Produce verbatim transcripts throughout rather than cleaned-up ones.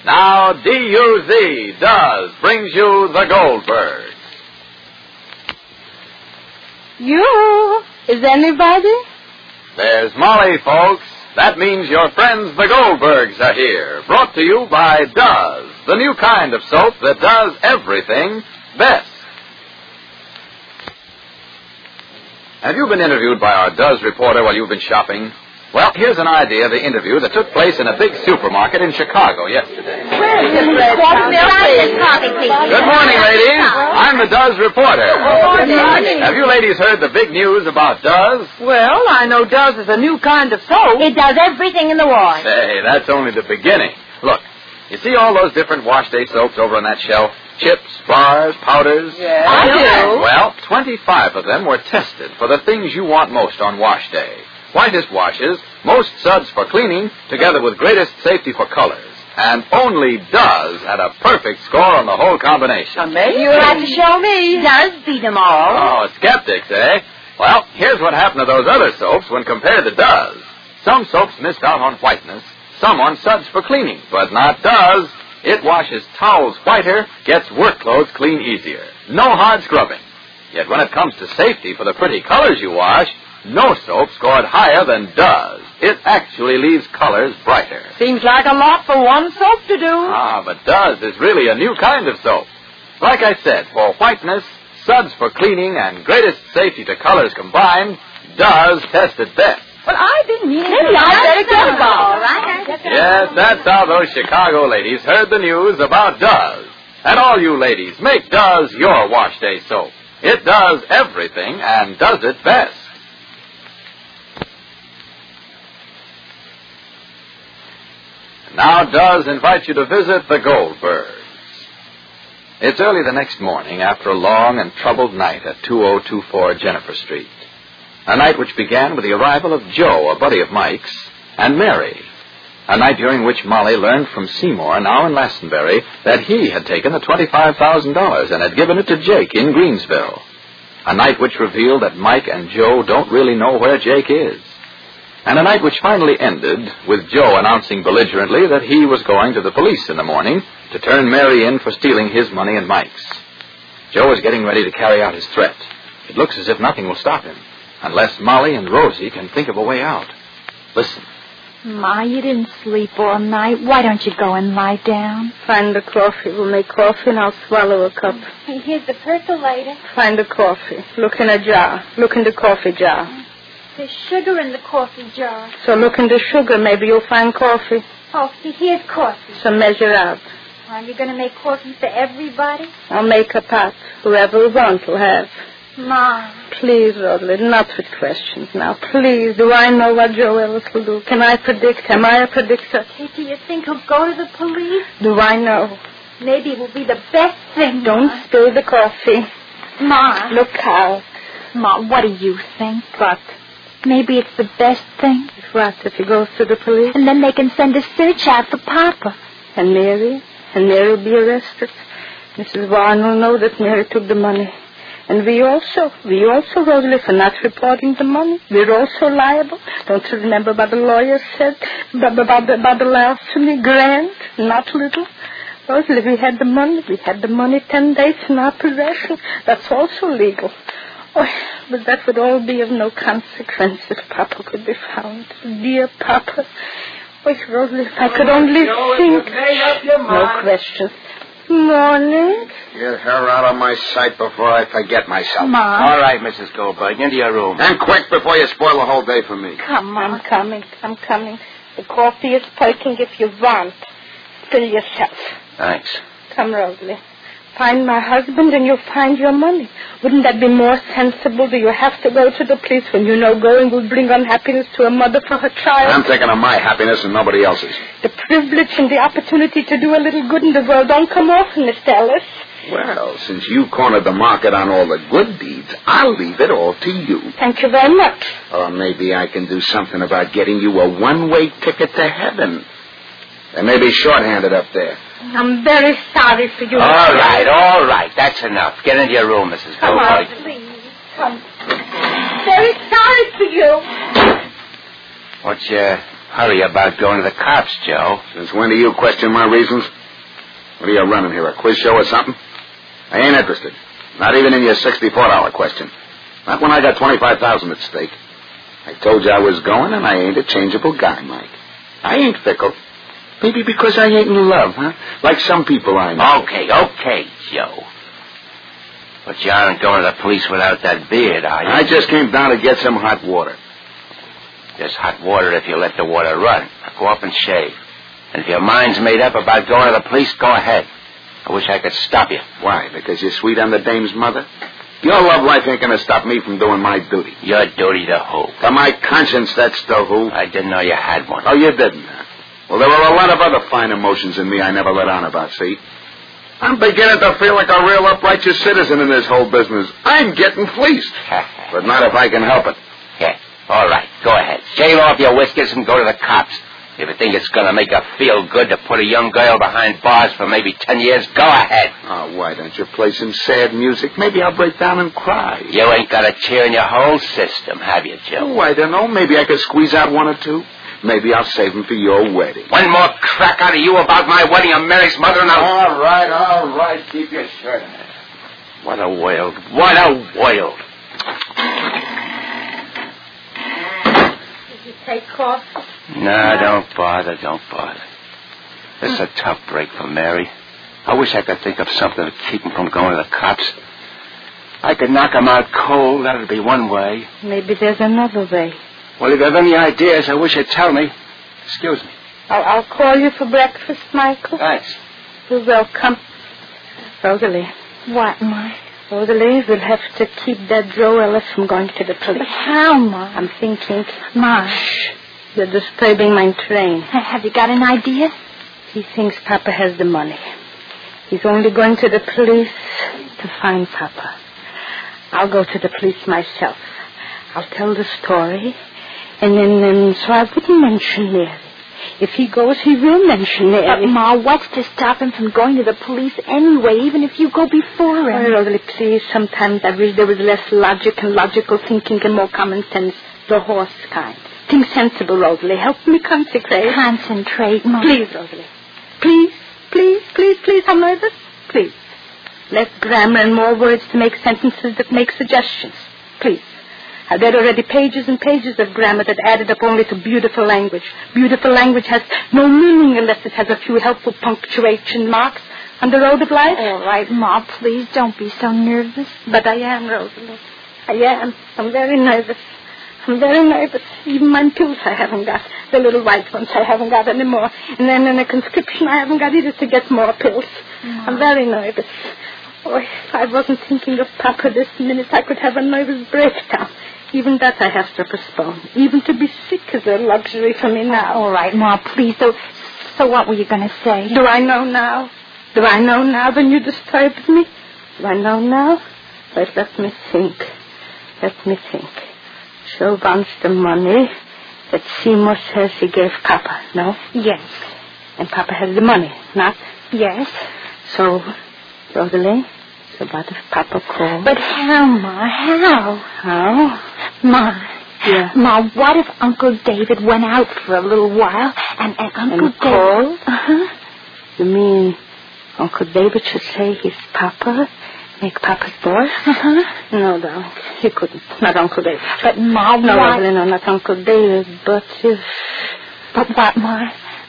Now, D U Z, Does, brings you the Goldbergs. You? Is anybody? There's Molly, folks. That means your friends the Goldbergs are here. Brought to you by Does, the new kind of soap that does everything best. Have you been interviewed by our Does reporter while you've been shopping? Well, here's an idea of the interview that took place in a big supermarket in Chicago yesterday. Where is this red coffee, please? Good morning, ladies. I'm the Does reporter. Good morning. Have you ladies heard the big news about Does? Well, I know Does is a new kind of soap. It does everything in the wash. Hey, that's only the beginning. Look, you see all those different wash day soaps over on that shelf? Chips, bars, powders? Yes, I do. Well, twenty-five of them were tested for the things you want most on wash day. Whitest washes, most suds for cleaning, together with greatest safety for colors. And only Does had a perfect score on the whole combination. Amazing. You'll have to show me. Does beat them all. Oh, skeptics, eh? Well, here's what happened to those other soaps when compared to Does. Some soaps missed out on whiteness, some on suds for cleaning, but not Does. It washes towels whiter, gets work clothes clean easier. No hard scrubbing. Yet when it comes to safety for the pretty colors you wash, no soap scored higher than Does. It actually leaves colors brighter. Seems like a lot for one soap to do. Ah, but Does is really a new kind of soap. Like I said, for whiteness, suds for cleaning, and greatest safety to colors combined, Does tested best. But I didn't mean Maybe I better get a ball, right? Yes, that's how those Chicago ladies heard the news about Does. And all you ladies, make Does your wash day soap. It does everything and does it best. Now Does invite you to visit the Goldbergs. It's early the next morning after a long and troubled night at two oh two four Jennifer Street. A night which began with the arrival of Joe, a buddy of Mike's, and Mary. A night during which Molly learned from Seymour, now in Lastonbury, that he had taken the twenty-five thousand dollars and had given it to Jake in Greensville. A night which revealed that Mike and Joe don't really know where Jake is. And a night which finally ended with Joe announcing belligerently that he was going to the police in the morning to turn Mary in for stealing his money and Mike's. Joe is getting ready to carry out his threat. It looks as if nothing will stop him, unless Molly and Rosie can think of a way out. Listen. Ma, you didn't sleep all night. Why don't you go and lie down? Find the coffee. We'll make coffee and I'll swallow a cup. Hey, here's the percolator. Find the coffee. Look in a jar. Look in the coffee jar. There's sugar in the coffee jar. So look in the sugar. Maybe you'll find coffee. Oh, see, here's coffee. So measure out. Are you going to make coffee for everybody? I'll make a pot. Whoever wants will have. Ma. Please, Rodley, not with questions now. Please, do I know what Joe Ellis will do? Can I predict? Am I a predictor? Hey, do you think he'll go to the police? Do I know? Maybe it will be the best thing. Don't Ma. spill the coffee. Ma. Look out. Ma, what do you think? What? Maybe it's the best thing. What, if he goes to the police? And then they can send a search out for Papa. And Mary? And Mary will be arrested. Missus Warren will know that Mary took the money. And we also, we also, Rosalie, for not reporting the money. We're also liable. Don't you remember what the lawyer said about, about, the, about the larceny? Grand, not little. Rosalie, we had the money. We had the money ten days in our possession. That's also legal. Oh, but that would all be of no consequence if Papa could be found. Dear Papa. Oh, Rosalie, if I could only think. No questions. Morning. Get her out of my sight before I forget myself. Ma. All right, Missus Goldberg, into your room. And quick before you spoil the whole day for me. Come on. I'm coming. I'm coming. The coffee is perking if you want. Spill yourself. Thanks. Come, Rosalie. Find my husband and you'll find your money. Wouldn't that be more sensible? Do you have to go to the police when you know going will bring unhappiness to a mother for her child? I'm thinking of my happiness and nobody else's. The privilege and the opportunity to do a little good in the world don't come often, Mister Ellis. Well, since you cornered the market on all the good deeds, I'll leave it all to you. Thank you very much. Or maybe I can do something about getting you a one-way ticket to heaven. They may be short-handed up there. I'm very sorry for you. All right, all right. That's enough. Get into your room, Missus Come on, Goldberg. please. Come. Very sorry for you. What's, uh, Hurry about going to the cops, Joe. Since when do you question my reasons? What are you running here, a quiz show or something? I ain't interested. Not even in your sixty-four dollar question. Not when I got twenty-five thousand dollars at stake. I told you I was going, and I ain't a changeable guy, Mike. I ain't fickle. Maybe because I ain't in love, huh? Like some people I know. Okay, okay, Joe. But you aren't going to the police without that beard, are you? I just came down to get some hot water. There's hot water if you let the water run. Now go up and shave. And if your mind's made up about going to the police, go ahead. I wish I could stop you. Why? Because you're sweet on the dame's mother? Your love life ain't going to stop me from doing my duty. Your duty to who? To my conscience, that's the who. I didn't know you had one. Oh, you didn't, huh? Well, there were a lot of other fine emotions in me I never let on about, see? I'm beginning to feel like a real upright citizen in this whole business. I'm getting fleeced. But not if I can help it. Yeah, all right, go ahead. Shave off your whiskers and go to the cops. If you think it's going to make her feel good to put a young girl behind bars for maybe ten years, go ahead. Oh, why don't you play some sad music? Maybe I'll break down and cry. You ain't got a cheer in your whole system, have you, Joe? Oh, I don't know. Maybe I could squeeze out one or two. Maybe I'll save them for your wedding. One more crack out of you about my wedding of Mary's mother and I'll... All right, all right. Keep your shirt on. What a world. What a world. Did you take coffee? No, don't bother, don't bother. This is a tough break for Mary. I wish I could think of something to keep him from going to the cops. I could knock him out cold. That would be one way. Maybe there's another way. Well, if you have any ideas, I wish you'd tell me. Excuse me. I'll, I'll call you for breakfast, Michael. Thanks. You're welcome. Rosalie. What, Ma? Rosalie, we'll have to keep that Joe Ellis from going to the police. But how, Ma? I'm thinking. Ma. Shh. You're disturbing my train. Have you got an idea? He thinks Papa has the money. He's only going to the police to find Papa. I'll go to the police myself. I'll tell the story, and then and so I wouldn't mention Mary. If he goes, he will mention Mary. But, Ma, what's to stop him from going to the police anyway, even if you go before him? Oh, Rosalie, please, sometimes I wish there was less logic and logical thinking and more common sense, the horse kind. Think sensible, Rosalie. Help me concentrate. Concentrate, Ma. Please, Rosalie. Please, please, please, please, I'm nervous. Please. Less grammar and more words to make sentences that make suggestions. Please. I've read already pages and pages of grammar that added up only to beautiful language. Beautiful language has no meaning unless it has a few helpful punctuation marks on the road of life. All right, Ma, please don't be so nervous. But I am, Rosalie. I am. I'm very nervous. I'm very nervous. Even my pills I haven't got. The little white ones I haven't got anymore. And then in a conscription I haven't got either to get more pills. Ma. I'm very nervous. Oh, if I wasn't thinking of Papa this minute, I could have a nervous breakdown. Even that I have to postpone. Even to be sick is a luxury for me now. All right, Ma, please. So, so what were you going to say? Do I know now? Do I know now when you disturbed me? Do I know now? But let me think. Let me think. Joe wants the money that Seymour says he gave Papa, no? Yes. And Papa has the money, not? Yes. So, Rosalie, so what if Papa called? But how, Ma? How? How? Ma. Yeah. Ma, what if Uncle David went out for a little while and, and Uncle and David... called? Uh-huh. You mean Uncle David should say he's Papa? Make Papa's boss? Uh-huh. No, darling. He couldn't. Not Uncle David. But, Ma, No, why... Rosalie, no, not Uncle David, but if... But what, Ma?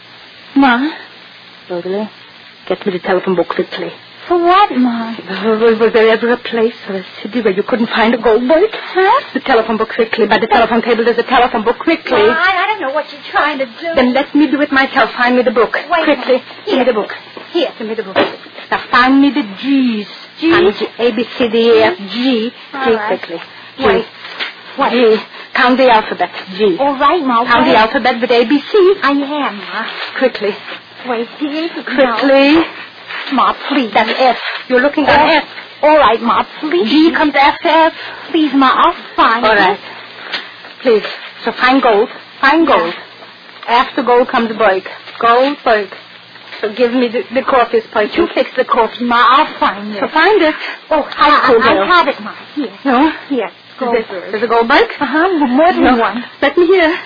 Ma? Rosalie, get me the telephone book quickly. For what, Ma? Was, was there ever a place or a city where you couldn't find a Goldberg? Huh? The telephone book quickly. By the telephone table, there's a telephone book quickly. Well, I, I don't know what you're trying to do. Then let me do it myself. Find me the book. Wait Quickly. a minute. Give me the book. Here. Give me the book. Now find me the G's. G's? Find G, A, B, C, D, E, F, G. All G right. quickly. G. Wait. What? G. Count the alphabet. G. All right, Ma. Count wait. the alphabet with A, B, C. I am, Ma. Quickly. Wait, please. Quickly. No. Ma, please. That's F. You're looking at Oh. F. All right, Ma, please. G comes after F. Please, Ma, I'll find All it. right. Please. So find gold. Find gold. After gold comes Berg. Goldberg. So give me the, the coffee spice. You fix the coffee, Ma. I'll find it. So find it. Oh, High I, school I, I girl. have it, Ma. Here. No? Here. Is it- Goldberg. There's a Goldberg? Uh-huh. More than No. one. Let me hear. Wait.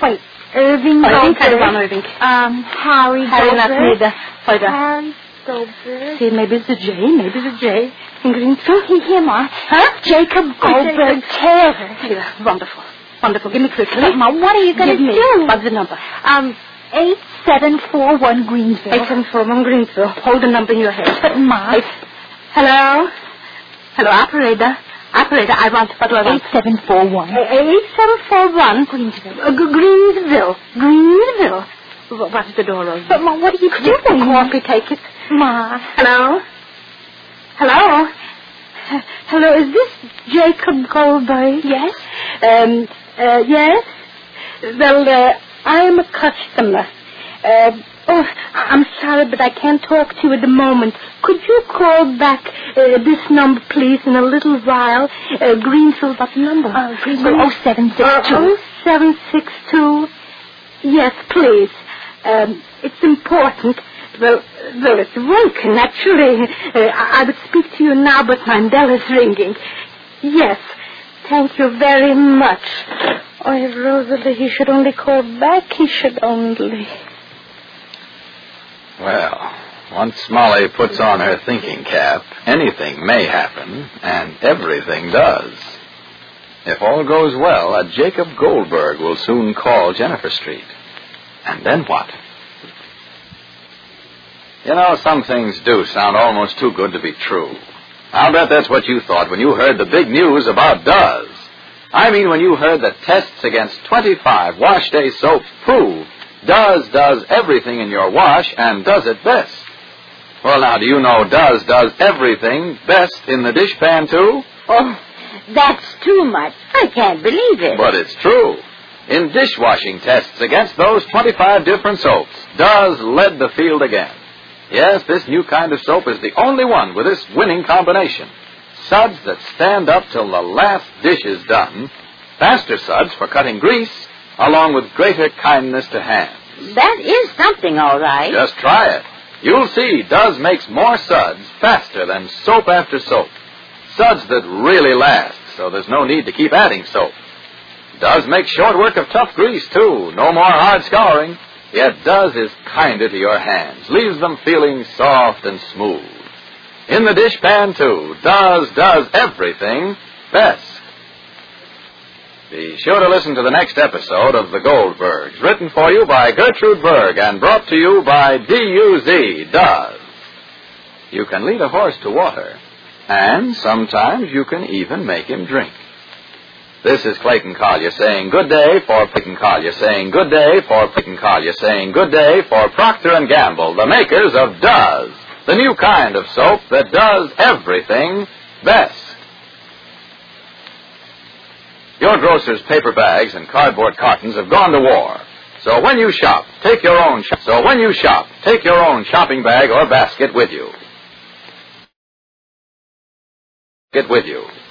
Irving Irving, Goldberg. Caravan Irving. Um, Harry Harry Goldberg. Natneda. Heute. Harry Goldberg. See, maybe it's a J, maybe it's a J. In Greenfield. He, here, Ma. Huh? Jacob Goldberg Taylor. Here, wonderful. Wonderful. Give me quickly. But, Ma, what are you going to Give me. do? What's the number? Um, eight seven four one Greensville. Eight seven four one Greenfield. Hold the number in your head. But, Ma. Eight. Hello? Hello, operator. Operator, I want... What do I want? eight seven four one. eight seven four one. Greensville. Uh, G- Greensville. Greensville. Wh- What's the door open? But, Ma, what are you Get doing? the coffee, take it. Ma. Hello? Hello? H- Hello, is this Jacob Goldberg? Yes? Um, uh, yes? Well, uh, I'm a customer. Uh, oh, I- I'm sorry, but I can't talk to you at the moment. Could you call back uh, this number, please, in a little while? Uh, Greenfield, what number? Uh, Greenville oh seven six two. oh seven six two. Yes, please. Um, it's important. Well, well, it's working, naturally. Uh, I, I would speak to you now, but my bell is ringing. Yes. Thank you very much. Oh, Rosalie, he should only call back. He should only... Well, once Molly puts on her thinking cap, anything may happen, and everything does. If all goes well, a Jacob Goldberg will soon call Jennifer Street. And then what? You know, some things do sound almost too good to be true. I'll bet that's what you thought when you heard the big news about Does. I mean, when you heard that tests against twenty-five wash day soaps prove Does does everything in your wash and does it best. Well, now, do you know Does does everything best in the dishpan, too? Oh, that's too much. I can't believe it. But it's true. In dishwashing tests against those twenty-five different soaps, Does led the field again. Yes, this new kind of soap is the only one with this winning combination. Suds that stand up till the last dish is done, faster suds for cutting grease, along with greater kindness to hands. That is something, all right. Just try it. You'll see Does makes more suds faster than soap after soap. Suds that really last, so there's no need to keep adding soap. Does make short work of tough grease, too. No more hard scouring. Yet Does is kinder to your hands, leaves them feeling soft and smooth. In the dishpan, too, Does does everything best. Be sure to listen to the next episode of The Goldbergs, written for you by Gertrude Berg and brought to you by D U Z, Does. You can lead a horse to water, and sometimes you can even make him drink. This is Clayton Collier saying good day for Clayton Collier saying good day for Clayton Collier saying good day for Procter and Gamble, the makers of Does, the new kind of soap that does everything best. Your grocer's paper bags and cardboard cartons have gone to war. So when you shop, take your own shop. So when you shop, take your own shopping bag or basket with you. Get with you.